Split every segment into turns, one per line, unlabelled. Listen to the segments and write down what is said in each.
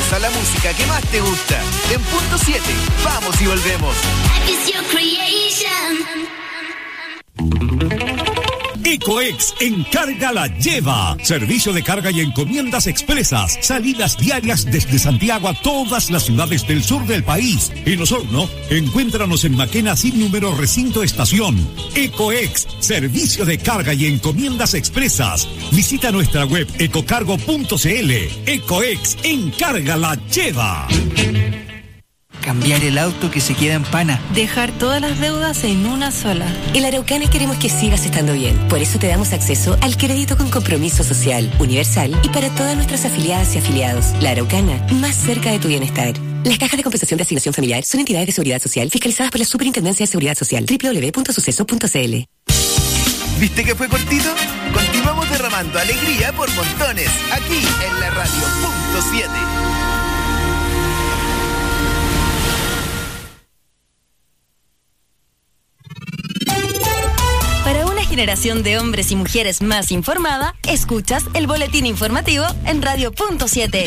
volvemos a la música que más te gusta. En punto 7, vamos y volvemos.
Ecoex Encarga la Lleva. Servicio de carga y encomiendas expresas. Salidas diarias desde Santiago a todas las ciudades del sur del país. En Osorno, encuéntranos en Maquena sin número recinto estación. Ecoex, servicio de carga y encomiendas expresas. Visita nuestra web ecocargo.cl. Ecoex Encarga la Lleva.
Cambiar el auto que se queda en pana.
Dejar todas las deudas en una sola.
En la Araucana queremos que sigas estando bien. Por eso te damos acceso al crédito con compromiso social, universal y para todas nuestras afiliadas y afiliados. La Araucana, más cerca de tu bienestar. Las cajas de compensación de asignación familiar son entidades de seguridad social fiscalizadas por la Superintendencia de Seguridad Social. www.suceso.cl.
¿Viste que fue cortito? Continuamos derramando alegría por montones, aquí en la radio punto 7.
Generación de hombres y mujeres más informada, escuchas el boletín informativo en Radio Punto 7.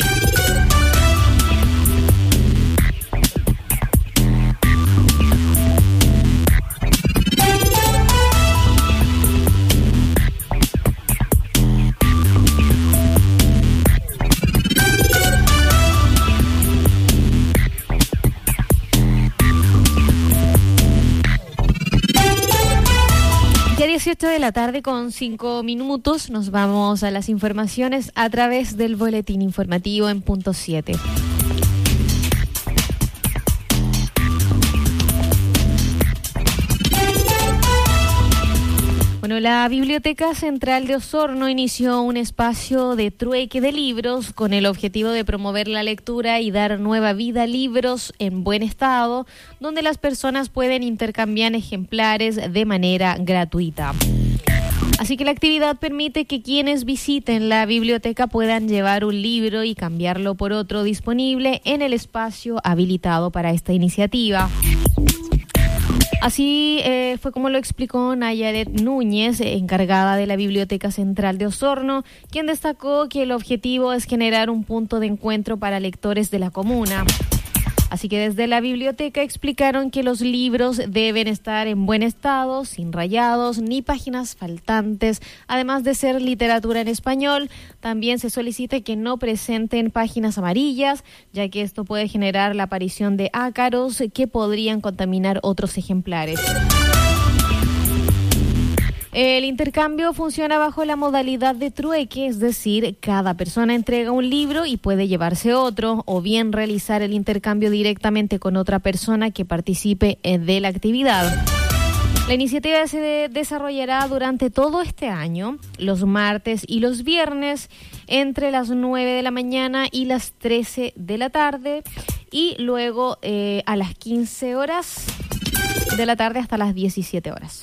Ya 18 de la tarde con 5 minutos, nos vamos a las informaciones a través del boletín informativo en punto 7. Bueno, la Biblioteca Central de Osorno inició un espacio de trueque de libros con el objetivo de promover la lectura y dar nueva vida a libros en buen estado, donde las personas pueden intercambiar ejemplares de manera gratuita. Así que la actividad permite que quienes visiten la biblioteca puedan llevar un libro y cambiarlo por otro disponible en el espacio habilitado para esta iniciativa. Así fue como lo explicó Nayaret Núñez, encargada de la Biblioteca Central de Osorno, quien destacó que el objetivo es generar un punto de encuentro para lectores de la comuna. Así que desde la biblioteca explicaron que los libros deben estar en buen estado, sin rayados ni páginas faltantes, además de ser literatura en español. También se solicita que no presenten páginas amarillas, ya que esto puede generar la aparición de ácaros que podrían contaminar otros ejemplares. El intercambio funciona bajo la modalidad de trueque, es decir, cada persona entrega un libro y puede llevarse otro, o bien realizar el intercambio directamente con otra persona que participe de la actividad. La iniciativa se desarrollará durante todo este año, los martes y los viernes, entre las 9 de la mañana y las 13 de la tarde, y luego a las 15 horas de la tarde hasta las 17 horas.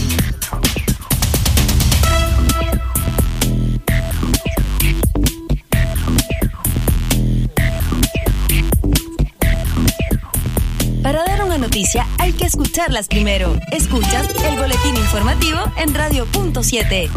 Para dar una noticia hay que escucharlas primero. Escuchas el boletín informativo en Radio Punto 7.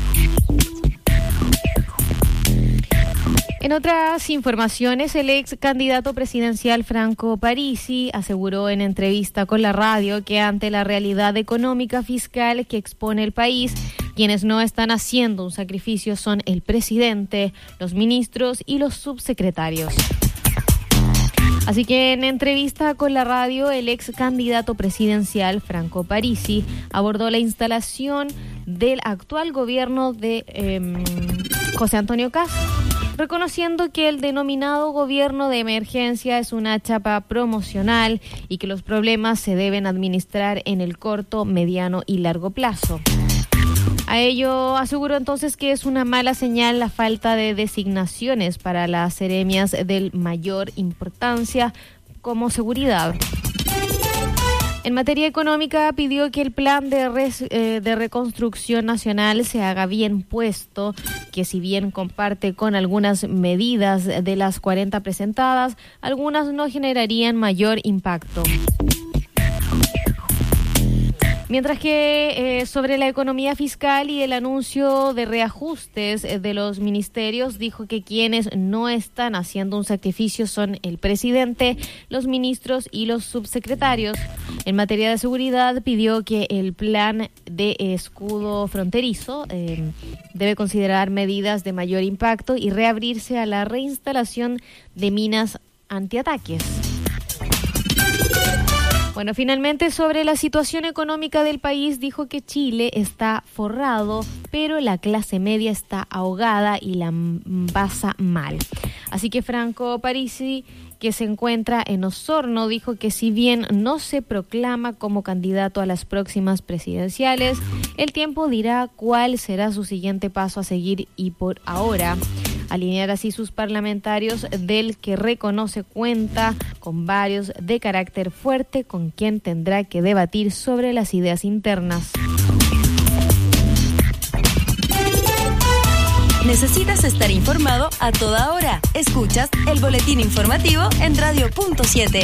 En otras informaciones, el ex candidato presidencial Franco Parisi aseguró en entrevista con la radio que ante la realidad económica fiscal que expone el país, quienes no están haciendo un sacrificio son el presidente, los ministros y los subsecretarios. Así que en entrevista con la radio, el ex candidato presidencial Franco Parisi abordó la instalación del actual gobierno de José Antonio Kast, reconociendo que el denominado gobierno de emergencia es una chapa promocional y que los problemas se deben administrar en el corto, mediano y largo plazo. A ello aseguró entonces que es una mala señal la falta de designaciones para las seremias de mayor importancia como seguridad. En materia económica, pidió que el plan de reconstrucción nacional se haga bien puesto, que si bien comparte con algunas medidas de las 40 presentadas, algunas no generarían mayor impacto. Mientras que sobre la economía fiscal y el anuncio de reajustes de los ministerios, dijo que quienes no están haciendo un sacrificio son el presidente, los ministros y los subsecretarios. En materia de seguridad, pidió que el plan de escudo fronterizo debe considerar medidas de mayor impacto y reabrirse a la reinstalación de minas antiataques. Bueno, finalmente sobre la situación económica del país, dijo que Chile está forrado, pero la clase media está ahogada y la pasa mal. Así que Franco Parisi, que se encuentra en Osorno, dijo que si bien no se proclama como candidato a las próximas presidenciales, el tiempo dirá cuál será su siguiente paso a seguir y por ahora alinear así sus parlamentarios, del que reconoce cuenta con varios de carácter fuerte con quien tendrá que debatir sobre las ideas internas.
¿Necesitas estar informado a toda hora? Escuchas el boletín informativo en Radio.7.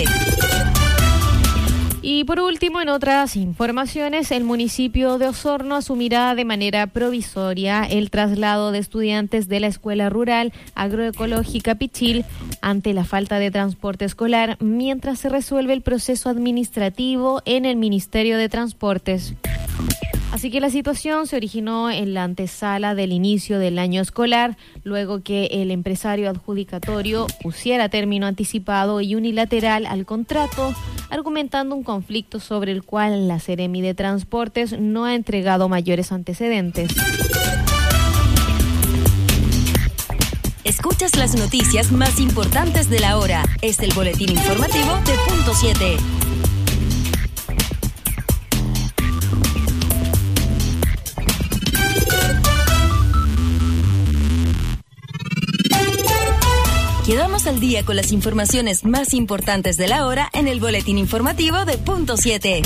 Y por último, en otras informaciones, el municipio de Osorno asumirá de manera provisoria el traslado de estudiantes de la Escuela Rural Agroecológica Pichil ante la falta de transporte escolar, mientras se resuelve el proceso administrativo en el Ministerio de Transportes. Así que la situación se originó en la antesala del inicio del año escolar, luego que el empresario adjudicatorio pusiera término anticipado y unilateral al contrato, argumentando un conflicto sobre el cual la Seremi de Transportes no ha entregado mayores antecedentes.
Escuchas las noticias más importantes de la hora. Es el boletín informativo de Punto 7. Quedamos al día con las informaciones más importantes de la hora en el boletín informativo de Punto 7.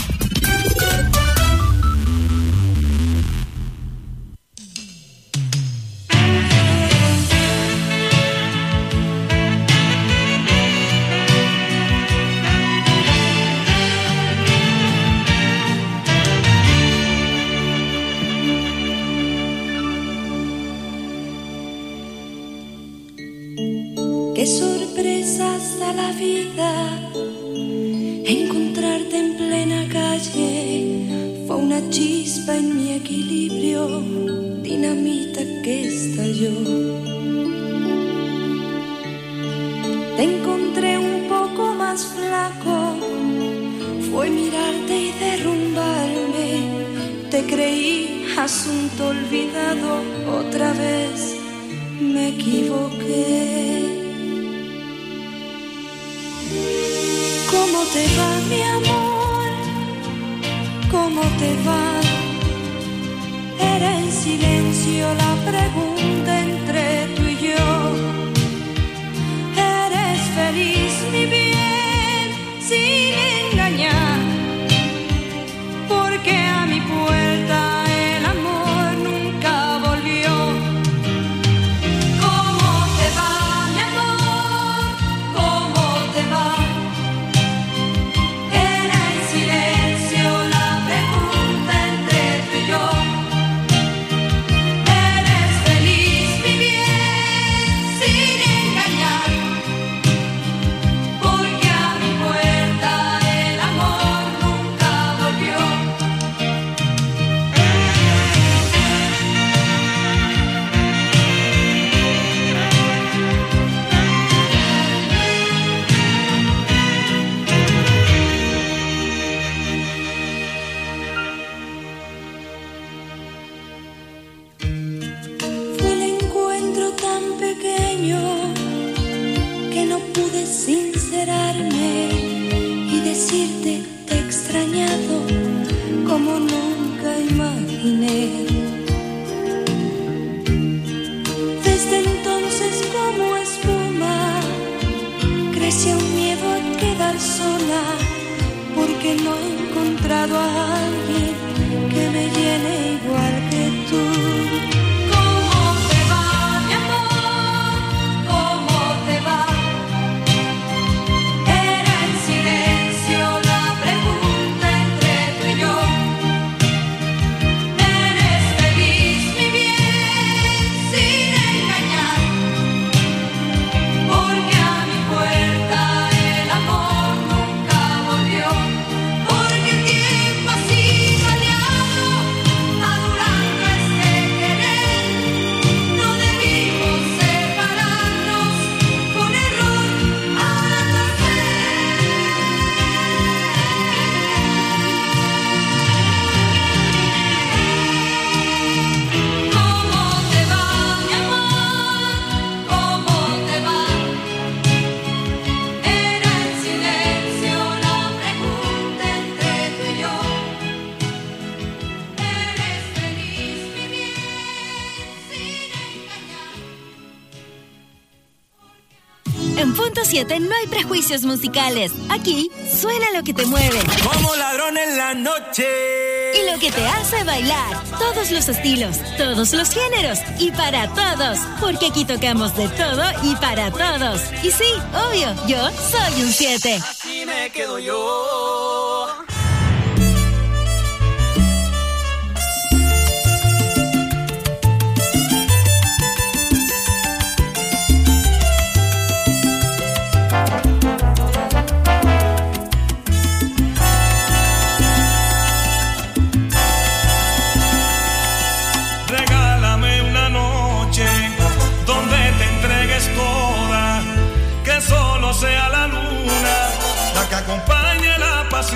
Qué sorpresas da la vida, encontrarte en plena calle fue una chispa en mi equilibrio, dinamita que estalló. Te encontré un poco más flaco, fue mirarte y derrumbarme, te creí asunto olvidado, otra vez me equivoqué. ¿Cómo te va, mi amor? ¿Cómo te va? Era en silencio la pregunta entre tú y yo. ¿Eres feliz, mi bien, sin engañar? Porque a mi puerta el amor nunca volvió. ¿Cómo te va, mi amor? ¿Cómo te va? Y decirte te he extrañado como nunca imaginé. Desde entonces como espuma creció un miedo a quedar sola, porque no he encontrado a alguien que me llene igual que tú. Era en silencio la
En Punto 7 no hay prejuicios musicales. Aquí suena lo que te mueve.
Como ladrón en la noche.
Y lo que te hace bailar. Todos los estilos, todos los géneros y para todos. Porque aquí tocamos de todo y para todos. Y sí, obvio, yo soy un 7.
Así me quedo yo.
Sea la luna la que acompañe la pasión.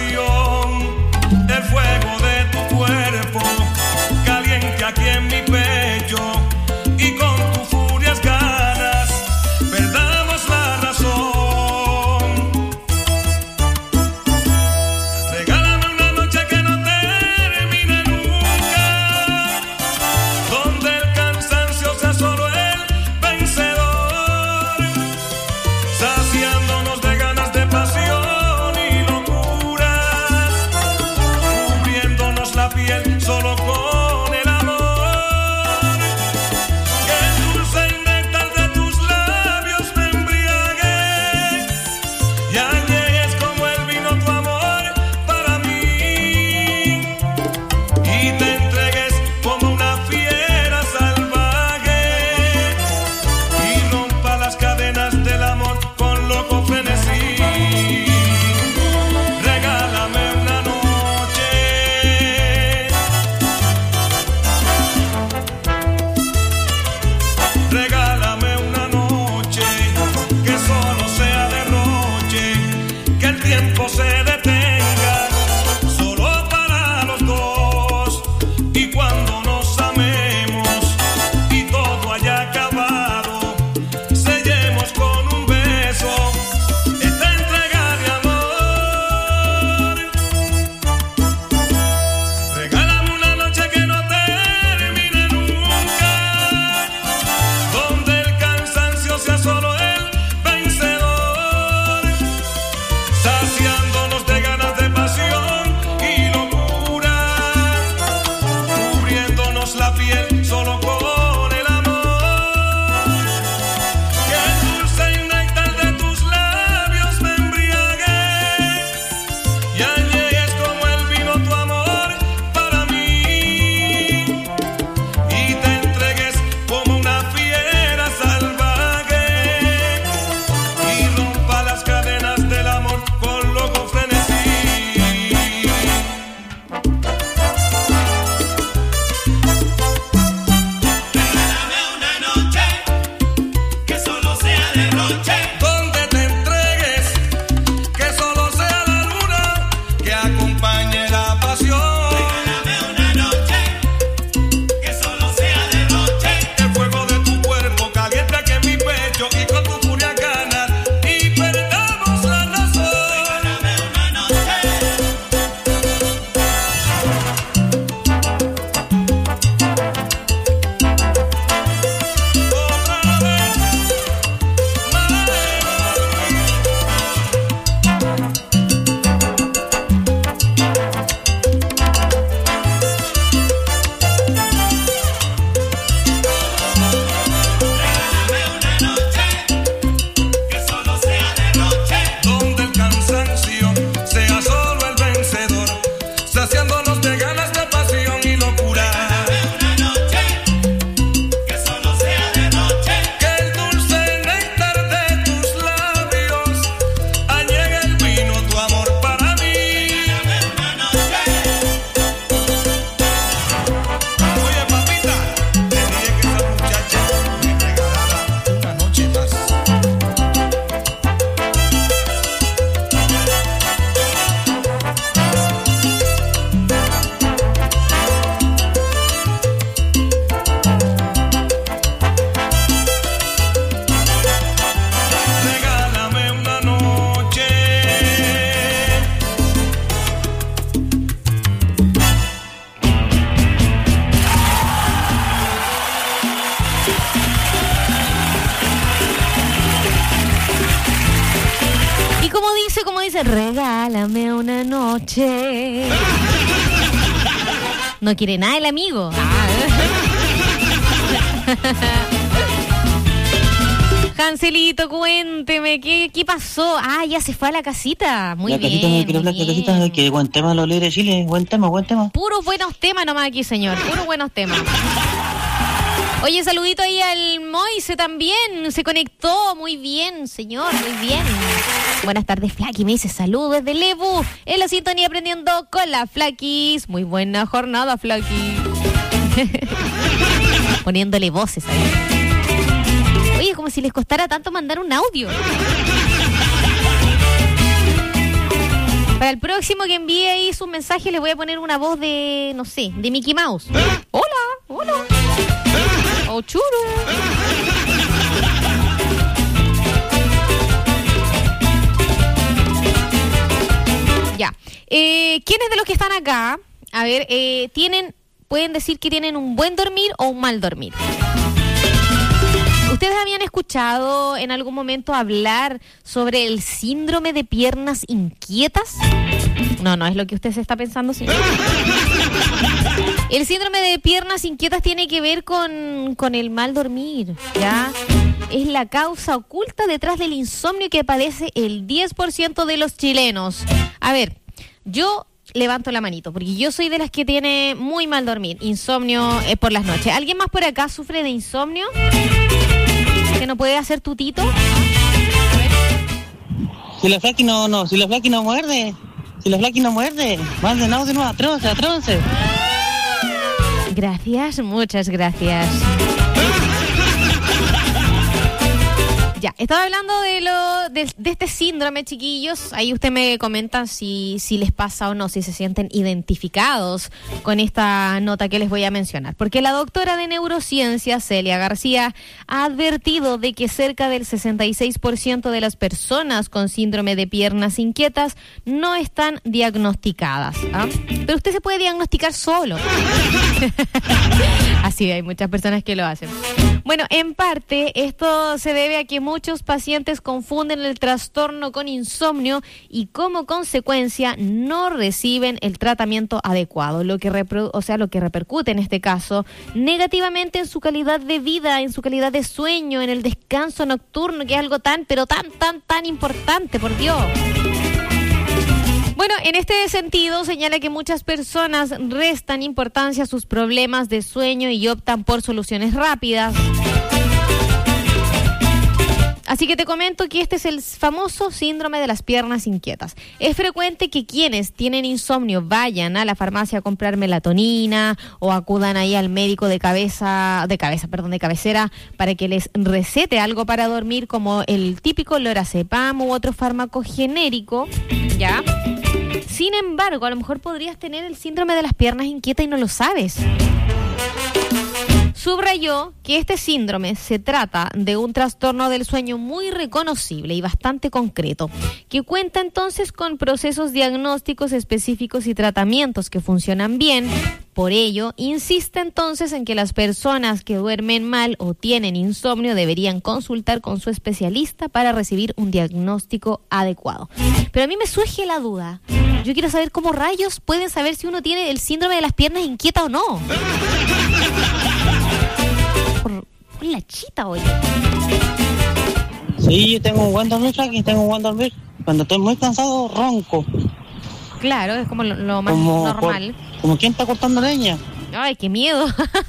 dice como dice, regálame una noche. No quiere nada el amigo. Hanselito, cuénteme, ¿qué pasó? Ya se fue a la casita. Muy bien.
La casita, que buen tema los líderes de Chile, buen tema.
Puros buenos temas nomás aquí, señor, puros buenos temas. Oye, saludito ahí al Moise también, se conectó, muy bien, señor, muy bien. Buenas tardes, Flaki, me dice saludos desde Lebu, en la sintonía aprendiendo con la Flakis. Muy buena jornada, Flaki. Poniéndole voces ahí. Oye, como si les costara tanto mandar un audio. Para el próximo que envíe ahí sus mensajes les voy a poner una voz de, no sé, de Mickey Mouse. Hola. Oh, churo. Ya. ¿Quiénes de los que están acá, a ver, pueden decir que tienen un buen dormir o un mal dormir? ¿Ustedes habían escuchado en algún momento hablar sobre el síndrome de piernas inquietas? No es lo que usted se está pensando, señor. El síndrome de piernas inquietas tiene que ver con el mal dormir, ¿ya? Es la causa oculta detrás del insomnio que padece el 10% de los chilenos. A ver, yo levanto la manito, porque yo soy de las que tiene muy mal dormir, insomnio por las noches. ¿Alguien más por acá sufre de insomnio? ¿Que no puede hacer tutito?
Si la Flaki no muerde. Manden audio nuevo, atrónse.
Gracias, muchas gracias. Ya, estaba hablando de este síndrome, chiquillos. Ahí usted me comentan si les pasa o no, si se sienten identificados con esta nota que les voy a mencionar. Porque la doctora de neurociencia, Celia García, ha advertido de que cerca del 66% de las personas con síndrome de piernas inquietas no están diagnosticadas. Pero usted se puede diagnosticar solo. Así hay muchas personas que lo hacen. Bueno, en parte esto se debe a que muchos pacientes confunden el trastorno con insomnio y como consecuencia no reciben el tratamiento adecuado, lo que repercute en este caso negativamente en su calidad de vida, en su calidad de sueño, en el descanso nocturno, que es algo tan importante, por Dios. Bueno, en este sentido señala que muchas personas restan importancia a sus problemas de sueño y optan por soluciones rápidas. Así que te comento que este es el famoso síndrome de las piernas inquietas. Es frecuente que quienes tienen insomnio vayan a la farmacia a comprar melatonina o acudan ahí al médico de cabecera para que les recete algo para dormir, como el típico lorazepam u otro fármaco genérico, ¿ya? Sin embargo, a lo mejor podrías tener el síndrome de las piernas inquietas y no lo sabes. Subrayó que este síndrome se trata de un trastorno del sueño muy reconocible y bastante concreto, que cuenta entonces con procesos diagnósticos específicos y tratamientos que funcionan bien. Por ello, insiste entonces en que las personas que duermen mal o tienen insomnio deberían consultar con su especialista para recibir un diagnóstico adecuado. Pero a mí me surge la duda. Yo quiero saber cómo rayos pueden saber si uno tiene el síndrome de las piernas inquietas o no. Por la chita, oye.
Sí, yo tengo un buen dormir, Frankie, Cuando estoy muy cansado, ronco.
Claro, es como lo más normal.
Como quien está cortando leña.
Ay, qué miedo.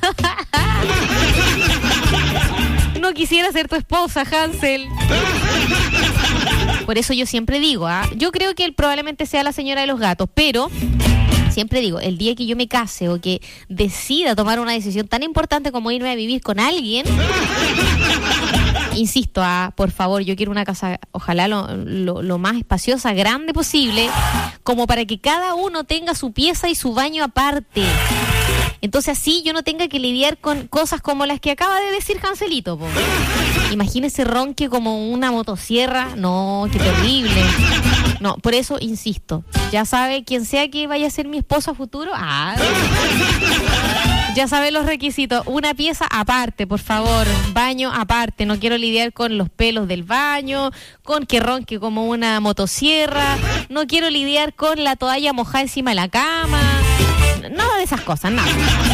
No quisiera ser tu esposa, Hansel. Por eso yo siempre digo, yo creo que él probablemente sea la señora de los gatos, pero siempre digo, el día que yo me case o que decida tomar una decisión tan importante como irme a vivir con alguien, insisto, por favor, yo quiero una casa, ojalá lo más espaciosa, grande posible, como para que cada uno tenga su pieza y su baño aparte. Entonces así yo no tenga que lidiar con cosas como las que acaba de decir Hanselito, po. Imagínese ronque como una motosierra. No, qué terrible. No, por eso insisto, ya sabe, quien sea que vaya a ser mi esposa futuro, Ya sabes los requisitos. Una pieza aparte, por favor. Baño aparte. No quiero lidiar con los pelos del baño, con que ronque como una motosierra. No quiero lidiar con la toalla mojada encima de la cama. Nada de esas cosas, nada.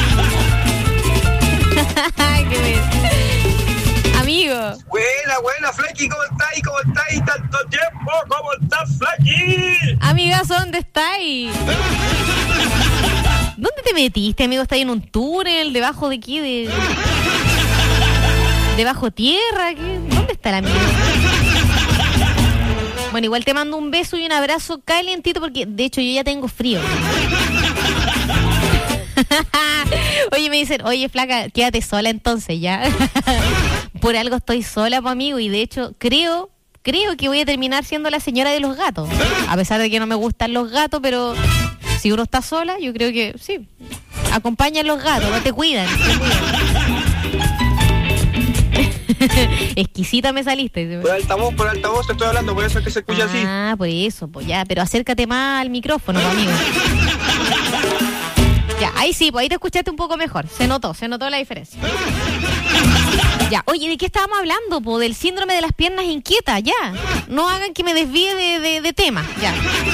Qué bien. Amigo.
Buena, Flaky, ¿cómo estáis? Tanto tiempo, ¿cómo estás, Flaky?
Amigazo, ¿dónde estáis? ¿Dónde te metiste, amigo? ¿Estás en un túnel? ¿Debajo de qué? ¿Debajo tierra? ¿Qué? ¿Dónde está el amigo? Bueno, igual te mando un beso y un abrazo calientito porque, de hecho, yo ya tengo frío. Oye, me dicen, oye, flaca, quédate sola entonces, ya. Por algo estoy sola, pues, amigo, y de hecho, creo que voy a terminar siendo la señora de los gatos. A pesar de que no me gustan los gatos, pero si uno está sola, yo creo que sí. Acompañan los gatos, no te cuidan. Exquisita me saliste.
Por altavoz te estoy hablando, por eso es que se escucha así.
Ah, por eso, pues ya, pero acércate más al micrófono, pues, amigo. Ya, ahí sí, pues ahí te escuchaste un poco mejor. Se notó la diferencia. Ya, oye, ¿de qué estábamos hablando, po? Del síndrome de las piernas inquietas, ya. No hagan que me desvíe de tema, ya.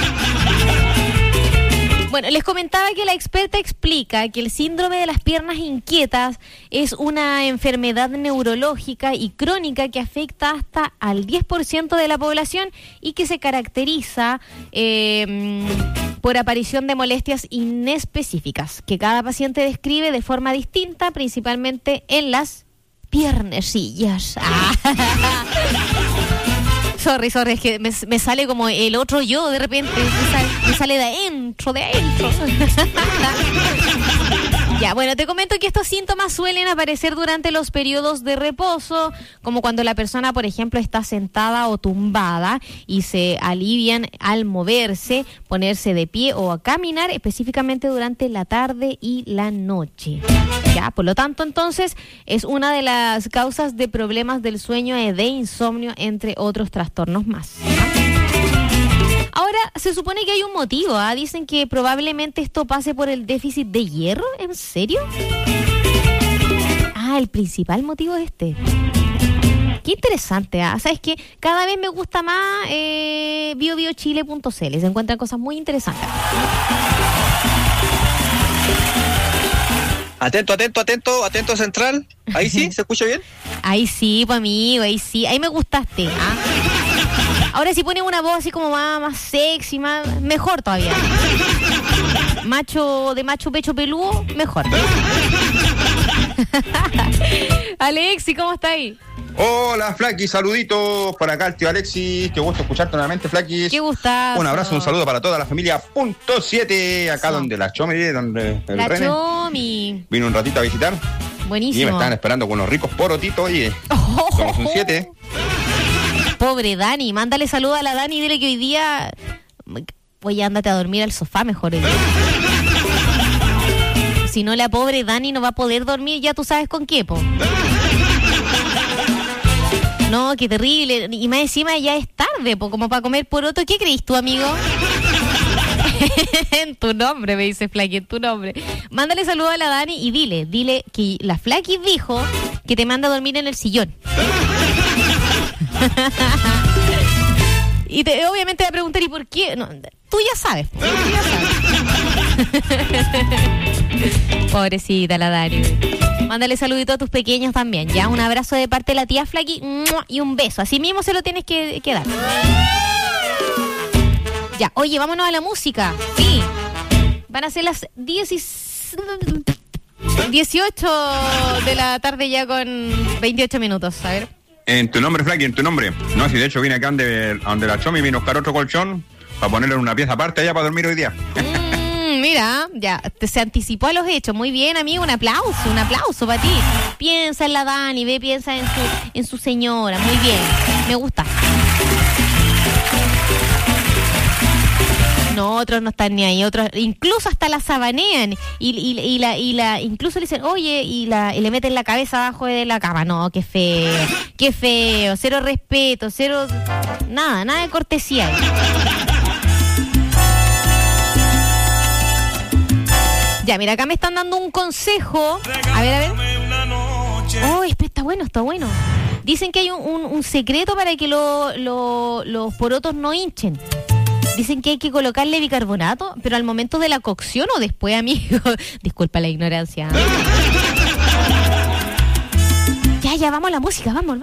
Bueno, les comentaba que la experta explica que el síndrome de las piernas inquietas es una enfermedad neurológica y crónica que afecta hasta al 10% de la población y que se caracteriza por aparición de molestias inespecíficas que cada paciente describe de forma distinta, principalmente en las piernecillas. Sorry, es que me sale como el otro yo de repente, me sale de adentro. Ya, bueno, te comento que estos síntomas suelen aparecer durante los periodos de reposo, como cuando la persona, por ejemplo, está sentada o tumbada y se alivian al moverse, ponerse de pie o a caminar, específicamente durante la tarde y la noche. Ya, por lo tanto, entonces, es una de las causas de problemas del sueño y de insomnio, entre otros trastornos más. Ahora, se supone que hay un motivo, ¿ah? Dicen que probablemente esto pase por el déficit de hierro. ¿En serio? Ah, el principal motivo es este. Qué interesante, ¿ah? ¿Sabes qué? Cada vez me gusta más biobiochile.cl. Se encuentran cosas muy interesantes.
Atento central. Ahí sí, ¿se escucha bien?
Ahí sí, pues amigo, ahí sí. Ahí me gustaste, ¿ah? Ahora si pones una voz así como más sexy, mejor todavía. Macho pecho peludo, mejor. Alexi, ¿cómo está ahí?
Hola, Flaky, saluditos por acá el tío Alexis. Qué gusto escucharte nuevamente, Flaky.
Qué gustazo.
Un abrazo, un saludo para toda la familia .7, acá donde la Chomi, donde el
la
René
Chomi
vino un ratito a visitar.
Buenísimo.
Y me estaban esperando con unos ricos porotitos, oye. Somos un 7.
Pobre Dani, mándale saludo a la Dani y dile que hoy día... Oye, ándate a dormir al sofá mejor hoy día. Si no, la pobre Dani no va a poder dormir, ya tú sabes con qué, po. No, qué terrible. Y más encima ya es tarde, po, como para comer poroto. ¿Qué crees tú, amigo? En tu nombre, me dice Flaky, en tu nombre. Mándale saludo a la Dani y dile que la Flaky dijo que te manda a dormir en el sillón. Y obviamente va a preguntar, ¿y por qué? No, tú ya sabes. Pobrecita la Dani. Mándale saludito a tus pequeños también. Ya, un abrazo de parte de la tía Flaky y un beso. Así mismo se lo tienes que dar. Ya, oye, vámonos a la música. Sí. Van a ser las 18 de la tarde ya con 28 minutos. A ver.
En tu nombre, Flaky, en tu nombre. No, si de hecho vine acá donde la Chomi, vine a buscar otro colchón para ponerle en una pieza aparte allá para dormir hoy día.
Mira, ya se anticipó a los hechos. Muy bien, amigo, un aplauso para ti. Piensa en la Dani, piensa en su señora. Muy bien, me gusta. No, otros no están ni ahí, otros incluso hasta la sabanean y incluso le dicen, oye, y le meten la cabeza abajo de la cama. No, qué feo, cero respeto, cero, nada de cortesía. Ya, mira, acá me están dando un consejo. A ver. Oh, está bueno. Dicen que hay un secreto para que los porotos no hinchen. Dicen que hay que colocarle bicarbonato, pero al momento de la cocción o después, amigo. Disculpa la ignorancia. Ya, vamos a la música, vamos.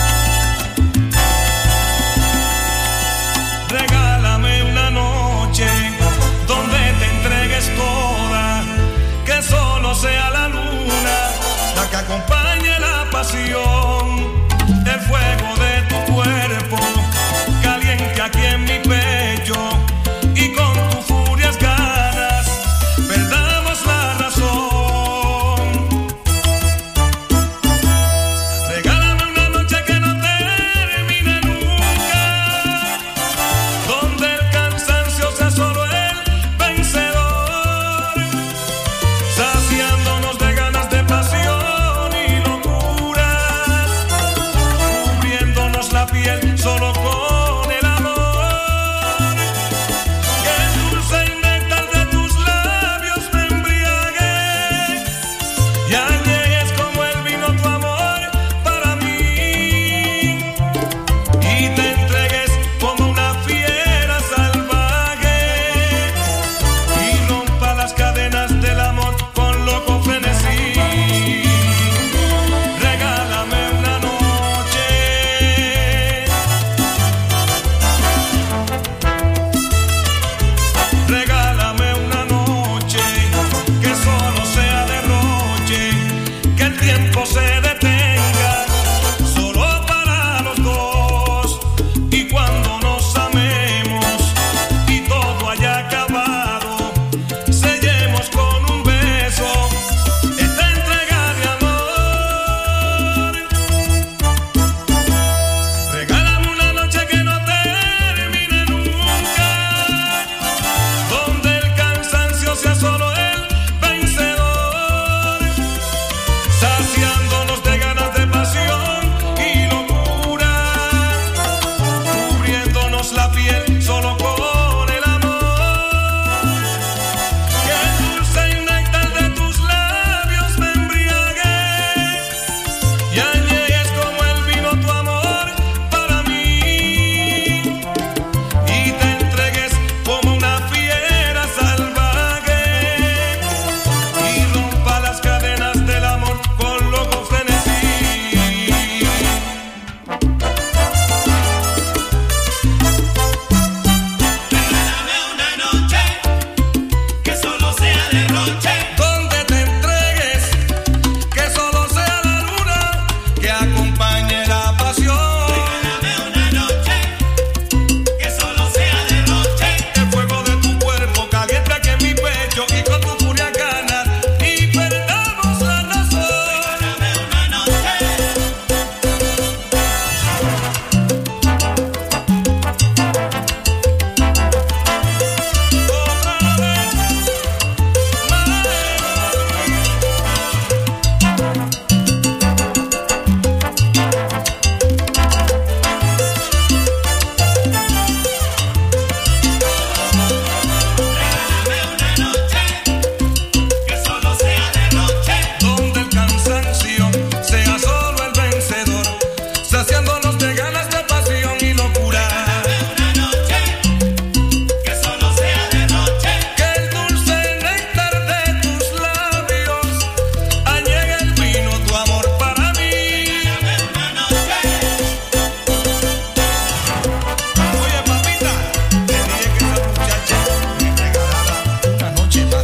Regálame una noche donde te entregues toda, que solo sea la luna la que acompañe la pasión, el fuego de tu cuerpo caliente aquí en mi pecho y con tus furias ganas perdamos la razón. Regálame una noche que no termine nunca, donde el cansancio sea solo el vencedor, saciándonos de ganas de pasión y locuras, cubriéndonos la piel solo con el amor, que el dulce y néctar de tus labios me embriague y añejes como el vino tu amor para mí y te entregues como una fiera salvaje y rompa las cadenas del amor con loco frenesí. Regálame una noche, regálame una noche que solo sea derroche, que el tiempo se detenga solo para los dos y cuando nos amemos y todo haya acabado, sellemos con un beso esta entrega de amor. Regálame una noche que no termine nunca, donde el cansancio sea solo el vencedor, saciándonos de ganas de pasión y locura, cubriéndonos la piel solo con el amor, que el dulce y néctar de tus labios me embriague y añejes como el vino tu amor para mí y te entregues como una fiera salvaje y rompa las cadenas del amor con loco frenesí. Regálame una noche que solo sea derroche, donde te entregues, que solo sea la luna que acompañe la pasión. Regálame una noche que solo sea derroche, el fuego de tu cuerpo caliente aquí en mi pecho y con tu furia ganas y perdamos la razón. Regálame una noche. Regálame una noche que solo sea derroche, donde el cansancio sea solo el vencedor, saciándonos de ganas de pasión y locura. Regálame una noche que solo sea derroche, que el dulce néctar de tus labios añegue el vino tu amor para mí. Regálame una noche. Oye, papita, te dije que esa muchacha me regalaba una noche más.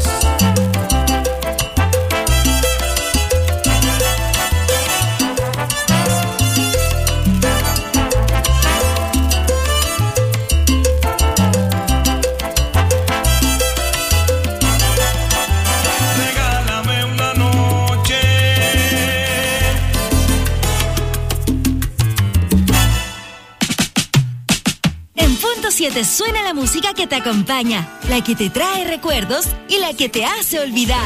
Regálame una noche.
En punto 7 suena la música que te acompaña, la que te trae recuerdos y la que te hace olvidar.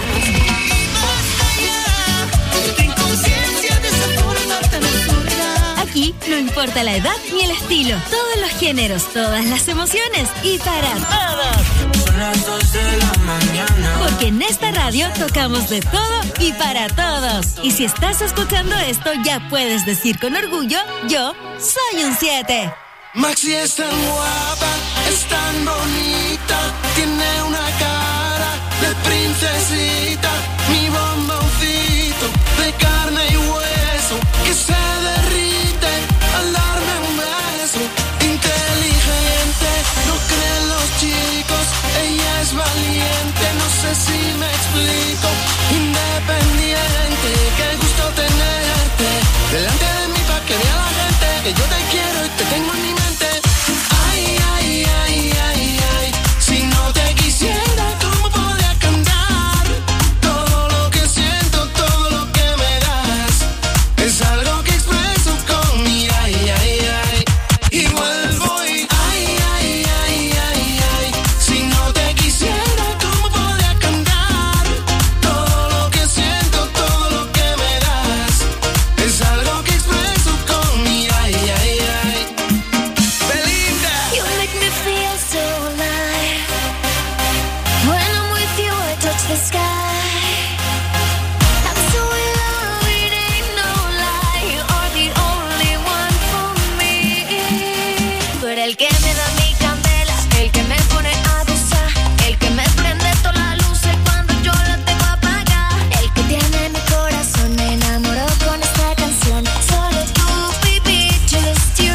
Aquí no importa la edad ni el estilo, todos los géneros, todas las emociones y para todos.
son las 2 de la mañana.
Porque en esta radio tocamos de todo y para todos. Y si estás escuchando esto, ya puedes decir con orgullo, yo soy un 7.
Maxi es tan guapa, es tan bonita, tiene una cara de princesita, mi bomboncito de carne y hueso que se derrite al darme un beso. Inteligente, no creen los chicos, ella es valiente, no sé si me explico. Independiente, qué gusto tenerte delante de mí pa' que vea la gente que yo te quiero y te tengo en mi mente. Ay, ay, ay, ay, ay, si no te quisiera, ¿cómo podría cantar? Todo lo que siento, todo lo que me das, es algo que expreso con mi ay, ay, ay. Y vuelvo y ay, ay, ay, ay, ay, si no te quisiera, ¿cómo podría cantar? Todo lo que siento, todo lo que me das, es algo que expreso con mi ay, ay, ay. Belinda.
You make me feel so alive. When I'm with you, I touch the sky. I'm so in love, it ain't no lie. You are the only one for me. Tú eres el que me da mi candela, el que me pone a gozar, el que me prende todas las luces cuando yo la tengo apagada, el que tiene mi corazón, me enamoró con esta canción. Solo tú, baby, just you.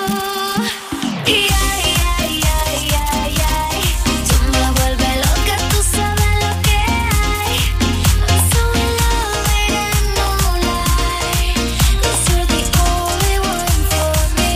Y ay, ay, ay, ay, ay, tú me vuelves loca, tú sabes lo que hay. I'm so in love, it ain't no lie, 'cause you're the only one for me.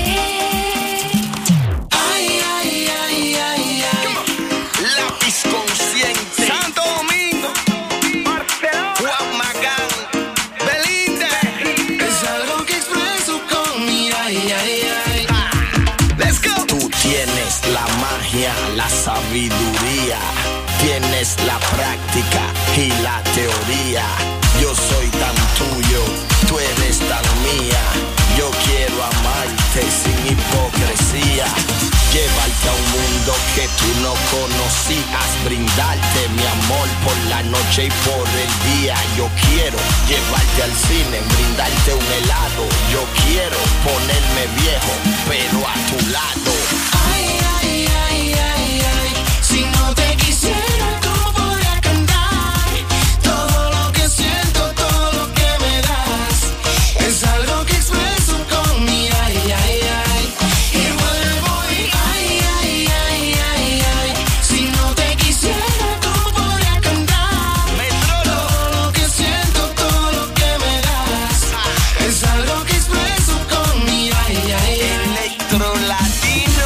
Ay, ay, ay, ay, ay. Lápiz consciente. Santo Domingo. Barcelona. Juan Magán. Belinda. Es algo que expreso con mi ay, ay, ay. Let's go.
Tú tienes la magia, la sabiduría, tienes la práctica y la teoría. Yo soy tan tuyo, tú eres tan mía. Yo quiero amarte sin hipocresía, llevarte a un mundo que tú no conocías, brindarte mi amor por la noche y por el día. Yo quiero llevarte al cine, brindarte un helado. Yo quiero ponerme viejo, pero a tu lado.
Ay, ay, ay, ay, ay. Si no te quisiera, ¿cómo podría cantar? Todo lo que siento, todo lo que me das, es algo que expreso con mi ay, ay, ay. Y vuelvo y ay, ay, ay, ay, ay. Si no te quisiera, ¿cómo podría cantar? Todo lo que siento, todo lo que me das, es algo que expreso con mi ay, ay, ay. Electro Latino.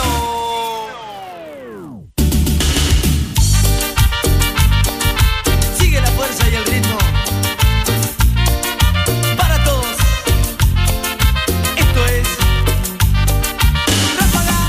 Sigue la fuerza y el ritmo. Para todos. Esto es Ráfaga.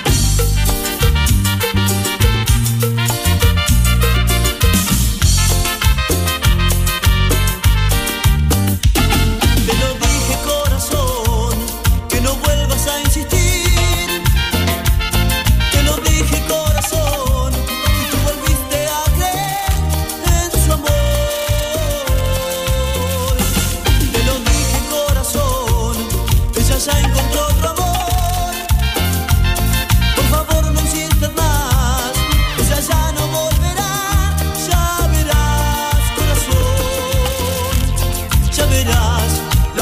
Te lo dije, corazón, que no vuelvas a insistir. Te lo dije, corazón, y tú volviste a creer en su amor. Te lo dije, corazón, ella ya encontró otro amor. Por favor, no insistas más, ella ya no volverá. Ya verás, corazón, ya verás, la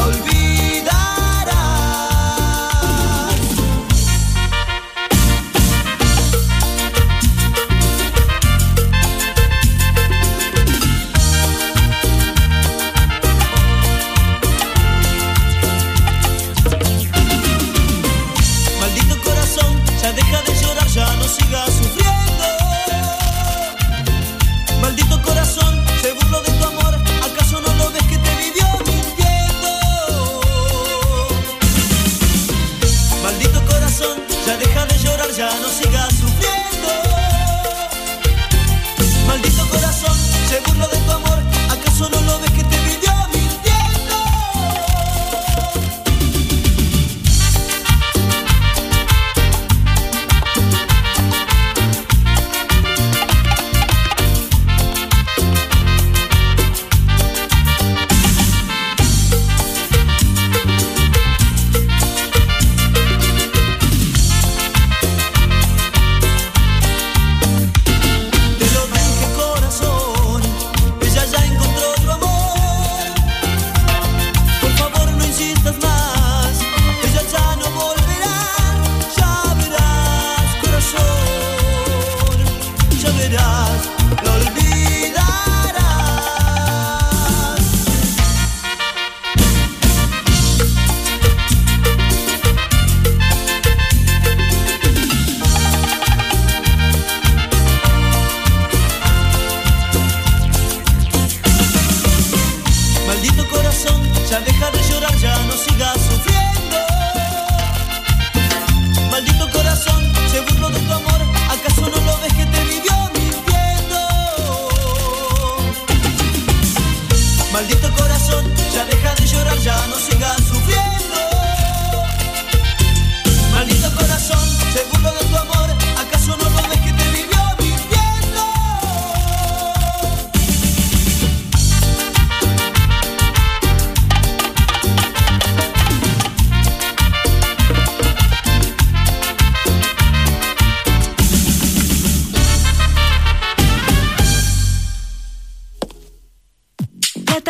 olvidarás.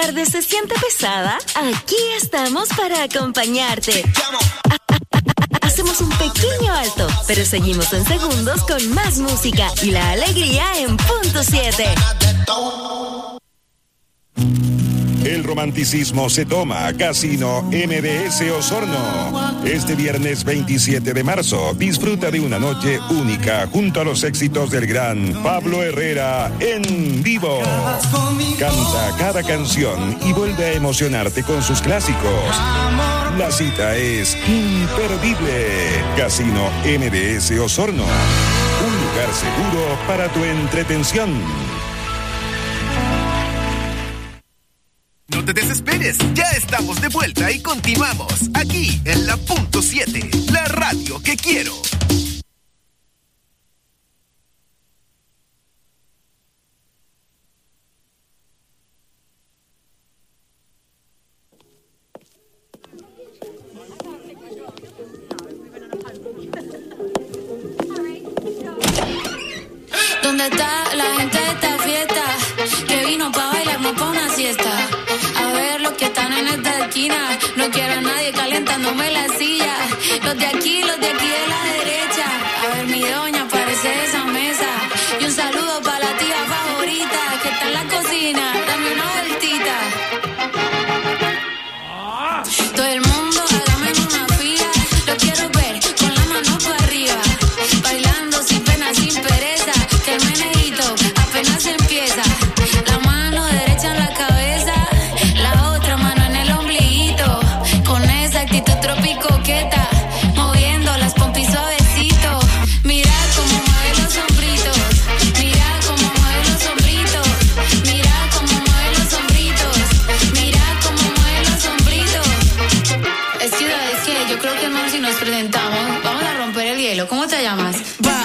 tarde se siente pesada, aquí estamos para acompañarte. Hacemos un pequeño alto, pero seguimos en segundos con más música y la alegría en punto 7.
El romanticismo se toma. Casino MBS Osorno. Este viernes 27 de marzo, disfruta de una noche única junto a los éxitos del gran Pablo Herrera en vivo. Canta cada canción y vuelve a emocionarte con sus clásicos. La cita es imperdible. Casino MBS Osorno. Un lugar seguro para tu entretención.
No te desesperes, ya estamos de vuelta y continuamos aquí en la punto 7, la radio que quiero.
¿Dónde está la gente de esta fiesta? Que vino pa' bailar, no pa' una siesta. A ver los que están en esta esquina. No quiero a nadie calentándome la silla. Los de aquí de la derecha. A ver mi doña, parece de esa mesa. Y un saludo pa' la tía favorita que está en la cocina. Dame una vueltita. Todo el mundo hágame en una fila. Lo quiero ver con la mano para arriba. Bailando sin pena, sin pereza. Que el meneíto apenas empieza. La mano derecha en la cabeza, la otra mano en el ombliguito. Con esa actitud tropicoqueta, moviendo las pompis suavecito. Mira cómo mueve los hombritos. Mira cómo mueve los hombritos. Mira cómo mueve los hombritos. Mira cómo mueve los hombritos. Es que yo creo que no, si nos presentamos, vamos a romper el hielo. ¿Cómo te llamas?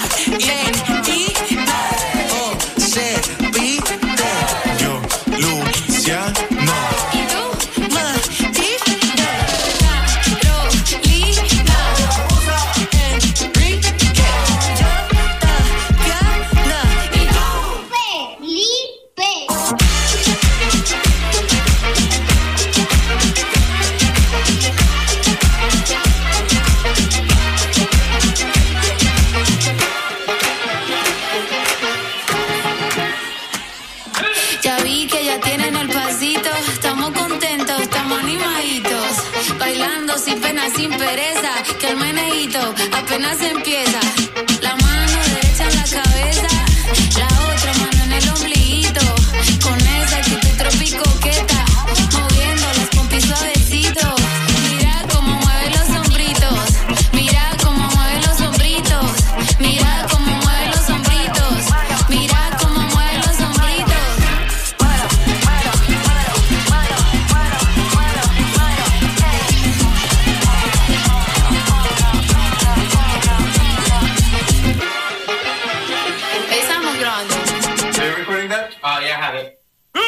Sin pena, sin pereza, que el meneíto apenas empieza. La mano derecha en la cabeza, la otra mano en el ombliguito. Con esa actitud tropicoqueta, moviendo las pompis suavecito. Mira cómo mueve los hombritos. Mira cómo mueve los hombritos. Mira cómo mueve los hombritos. Mira cómo mueve los hombritos.
Oh, yeah, I have it.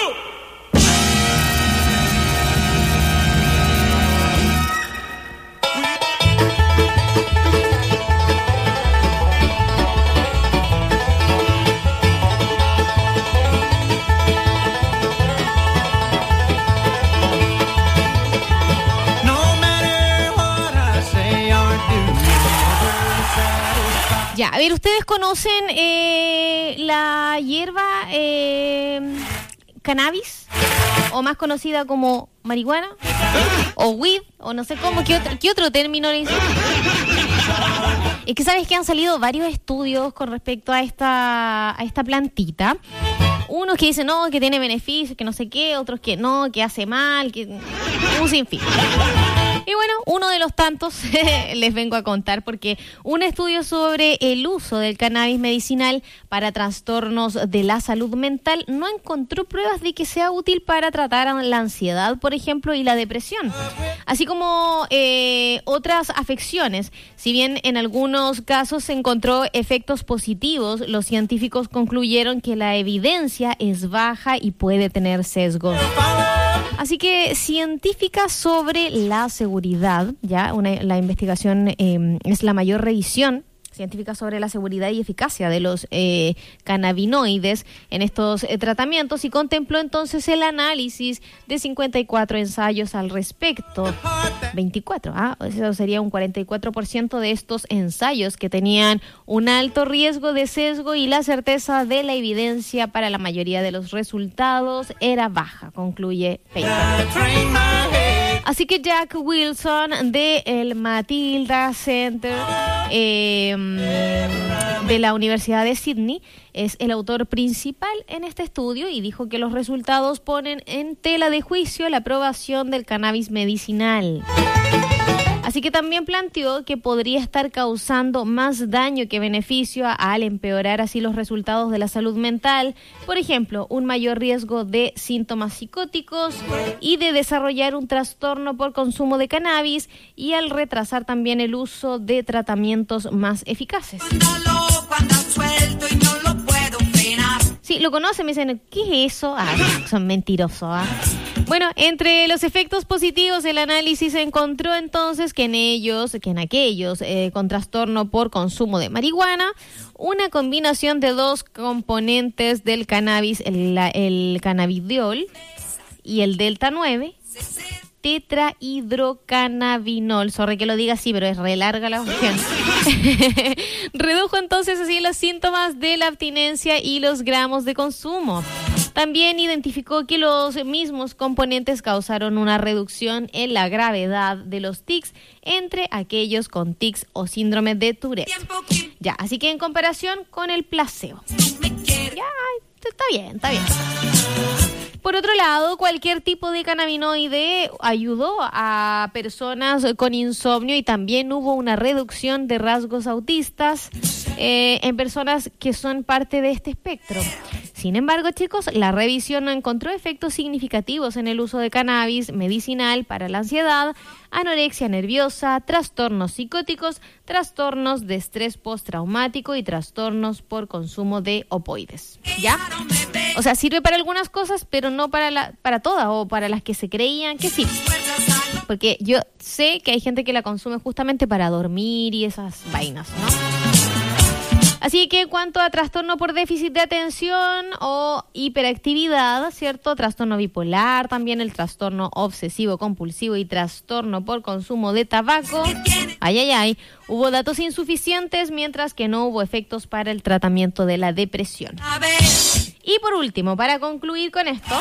Ya, a ver, ¿ustedes conocen la hierba cannabis? O más conocida como marihuana, o weed, o no sé cómo, ¿qué otro término le dicen? Es que sabes que han salido varios estudios con respecto a esta plantita. Unos que dicen, no, que tiene beneficios, que no sé qué, otros que no, que hace mal, que un sinfín. Y bueno, uno de los tantos les vengo a contar porque un estudio sobre el uso del cannabis medicinal para trastornos de la salud mental no encontró pruebas de que sea útil para tratar la ansiedad, por ejemplo, y la depresión, así como otras afecciones. Si bien en algunos casos se encontró efectos positivos, los científicos concluyeron que la evidencia es baja y puede tener sesgos. Así que científica sobre la seguridad, ya la investigación es la mayor revisión científica sobre la seguridad y eficacia de los cannabinoides en estos tratamientos y contempló entonces el análisis de 54 ensayos al respecto. 24, eso sería un 44% de estos ensayos que tenían un alto riesgo de sesgo y la certeza de la evidencia para la mayoría de los resultados era baja, concluye Paper. Así que Jack Wilson de el Matilda Center de la Universidad de Sydney es el autor principal en este estudio y dijo que los resultados ponen en tela de juicio la aprobación del cannabis medicinal. Así que también planteó que podría estar causando más daño que beneficio al empeorar así los resultados de la salud mental, por ejemplo, un mayor riesgo de síntomas psicóticos y de desarrollar un trastorno por consumo de cannabis y al retrasar también el uso de tratamientos más eficaces. Sí, lo conocen, me dicen, ¿qué es eso? Son mentirosos, Bueno, entre los efectos positivos del análisis se encontró entonces que en aquellos con trastorno por consumo de marihuana, una combinación de dos componentes del cannabis, el cannabidiol y el delta 9, tetrahidrocannabinol, sorry que lo diga así, pero es re larga la opción. Redujo entonces así los síntomas de la abstinencia y los gramos de consumo. También identificó que los mismos componentes causaron una reducción en la gravedad de los tics entre aquellos con tics o síndrome de Tourette. Ya, así que en comparación con el placebo. Ya, está bien. Por otro lado, cualquier tipo de cannabinoide ayudó a personas con insomnio y también hubo una reducción de rasgos autistas en personas que son parte de este espectro. Sin embargo, chicos, la revisión no encontró efectos significativos en el uso de cannabis medicinal para la ansiedad, anorexia nerviosa, trastornos psicóticos, trastornos de estrés postraumático y trastornos por consumo de opioides. ¿Ya? O sea, sirve para algunas cosas, pero no para todas o para las que se creían que sí. Porque yo sé que hay gente que la consume justamente para dormir y esas vainas, ¿no? Así que en cuanto a trastorno por déficit de atención o hiperactividad, ¿cierto? Trastorno bipolar, también el trastorno obsesivo compulsivo y trastorno por consumo de tabaco. Hubo datos insuficientes, mientras que no hubo efectos para el tratamiento de la depresión. Y por último, para concluir con esto,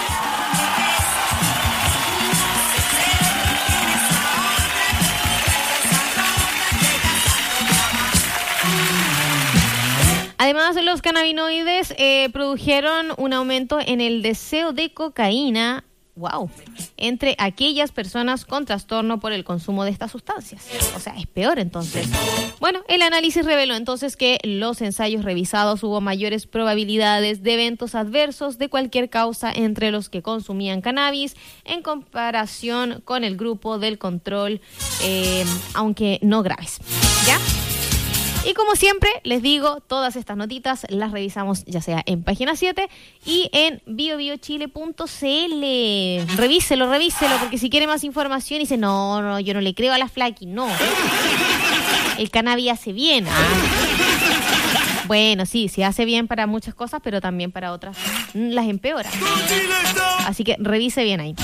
además, los cannabinoides produjeron un aumento en el deseo de cocaína, entre aquellas personas con trastorno por el consumo de estas sustancias. O sea, es peor entonces. Bueno, el análisis reveló entonces que los ensayos revisados hubo mayores probabilidades de eventos adversos de cualquier causa entre los que consumían cannabis en comparación con el grupo del control, aunque no graves. ¿Ya? Y como siempre, les digo, todas estas notitas las revisamos ya sea en Página 7 y en biobiochile.cl. Revíselo, porque si quiere más información y dice, no, yo no le creo a la Flaky, no. El cannabis hace bien. Bueno, sí hace bien para muchas cosas, pero también para otras las empeora. Así que revise bien ahí.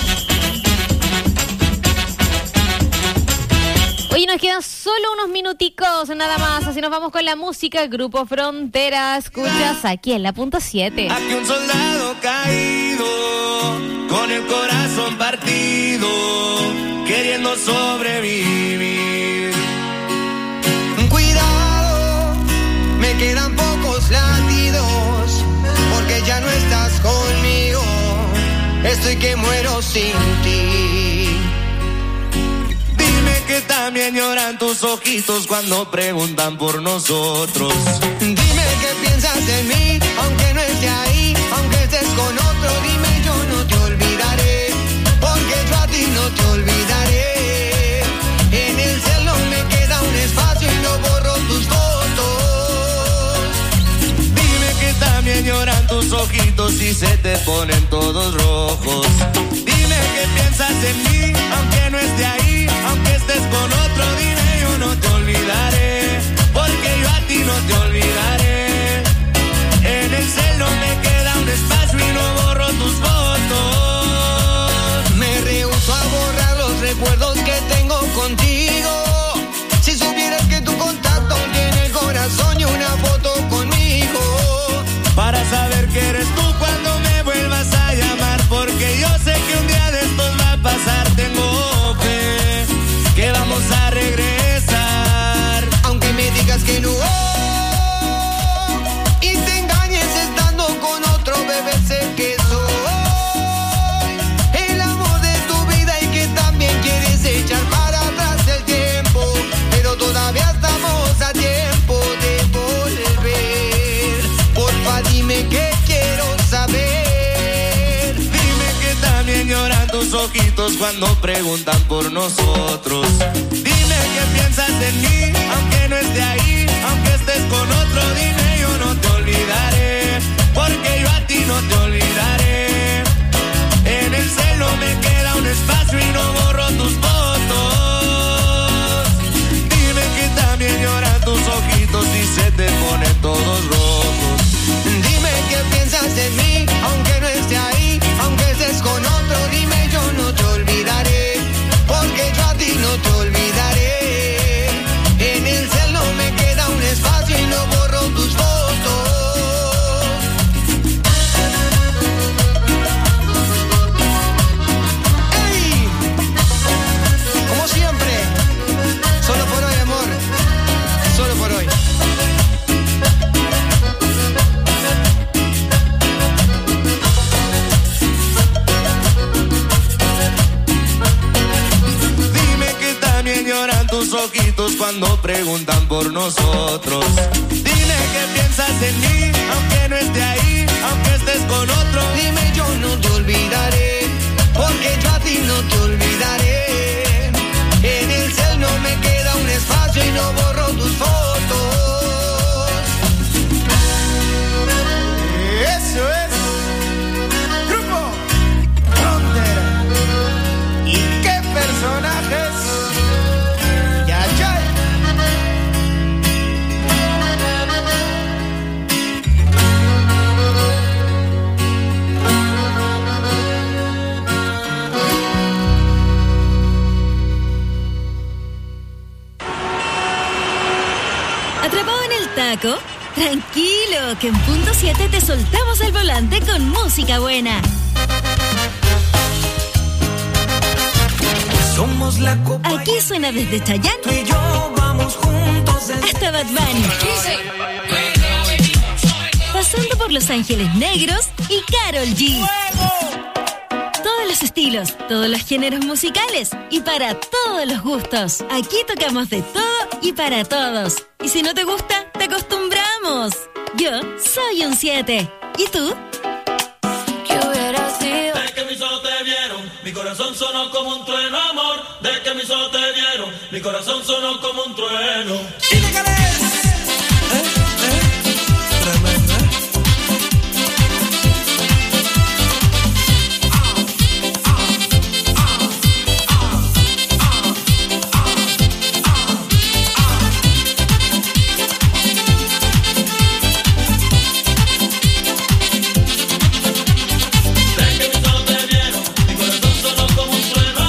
Oye, nos quedan solo unos minuticos, nada más, así nos vamos con la música. Grupo Frontera, escuchas aquí en la punto 7.
Aquí un soldado caído, con el corazón partido, queriendo sobrevivir.
Cuidado, me quedan pocos latidos, porque ya no estás conmigo, estoy que muero sin ti.
Que también lloran tus ojitos cuando preguntan por nosotros.
Dime qué piensas de mí, aunque no esté ahí, aunque estés con otro, dime yo no te olvidaré, porque yo a ti no te olvidaré. En el cielo me queda un espacio y no borro tus fotos.
Dime que también lloran tus ojitos y se te ponen todos rojos. Dime qué piensas de mí, aunque no esté ahí, aunque estés con otro, dime yo no te olvidaré, porque yo a ti
ojitos cuando preguntan por nosotros. Dime qué piensas de mí, aunque no esté ahí, aunque estés con otro, dime yo no te olvidaré, porque yo a ti no te olvidaré. En el celo me queda un espacio y no borro tus fotos. Dime que también lloran tus ojitos y se te ponen todos rojos. Dime qué piensas de mí, aunque no esté ahí, aunque estés con otro, dime yo no te olvidaré, porque yo a ti no te olvidaré. En el celo me queda un espacio y no borro tus fotos. ¡Ey! Como siempre, solo por hoy, amor, solo por hoy. Lloran tus ojitos cuando preguntan por nosotros. Dime qué piensas de mí, aunque no esté ahí, aunque estés con otro. Dime yo no te olvidaré, porque yo a ti no te olvidaré. En el cel no me queda un espacio y no borro tus fotos. Eso es Grupo Frontera. ¿Y qué personajes?
¿Atrapado en el taco? Tranquilo, que en punto 7 te soltamos el volante con música buena.
Somos la copa.
Aquí suena desde Chayanne
Tú y yo vamos juntos
hasta Bad Bunny, pasando por Los Ángeles Negros y Karol G. Todos los estilos, todos los géneros musicales y para todos los gustos. Aquí tocamos de todo y para todos. Y si no te gusta, te acostumbramos. Yo soy un 7. ¿Y tú?
¿Qué hubiera sido?
De que mis ojos te vieron, mi corazón sonó como un trueno, amor. De que mis ojos te vieron, mi corazón sonó como un trueno.
¿Y de qué eres? Tremenda.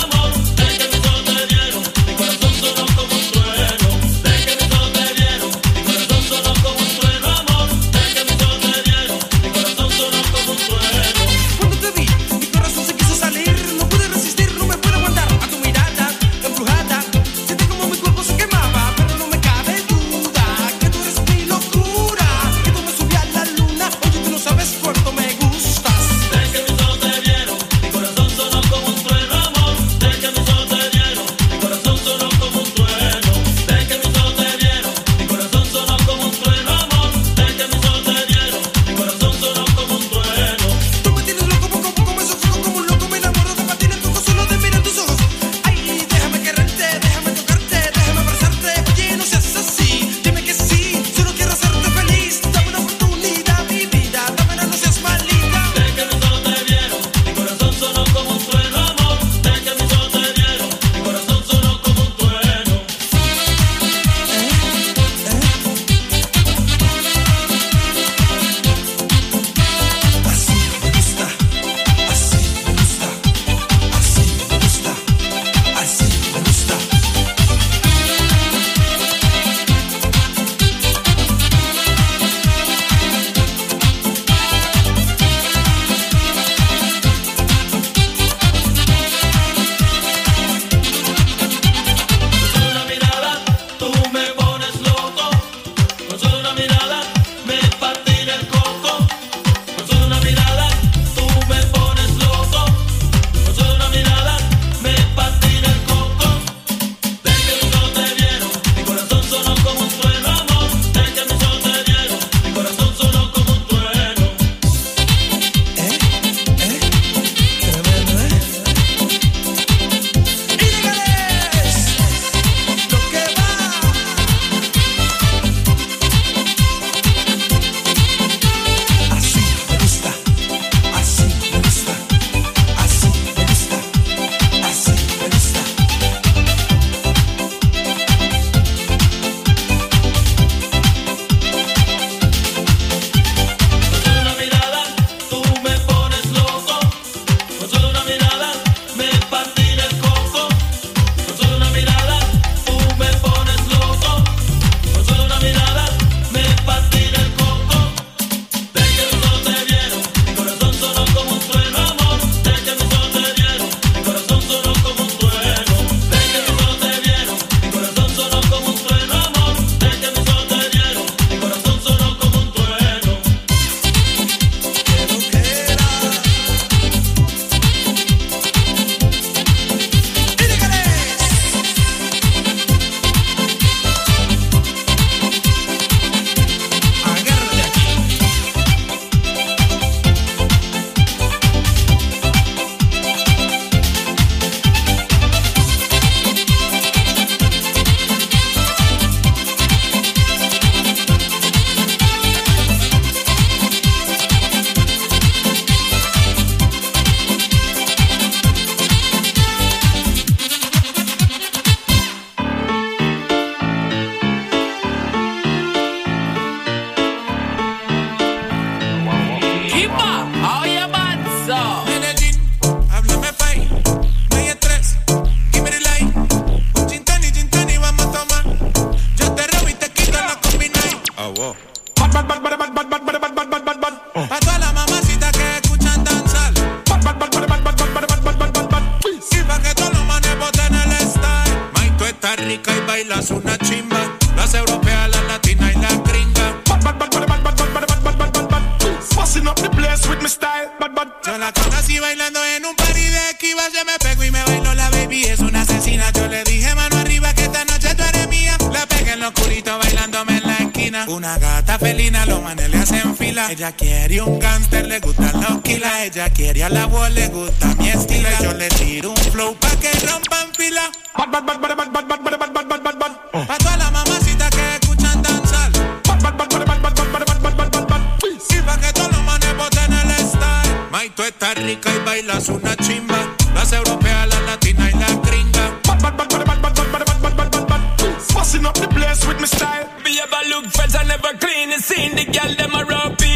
De que mis ojos te vieron, mi corazón sonó como un trueno. De que mis ojos te vieron,
fina. Una gata felina, los manes le hacen fila. Ella quiere un gánster, le gustan los kilas. Ella quiere a la voz, le gusta mi estilo. Yo le tiro un flow pa' que rompan fila. Pa' todas las mamacitas que escuchan danzar. Y pa' que todos los manes boten el style. May, tú estás rica y bailas una chimba. Las europeas, las latinas y las gringas.
Busting up the place with my style. Be ever look fresh and never clean. You seen the girl them a rub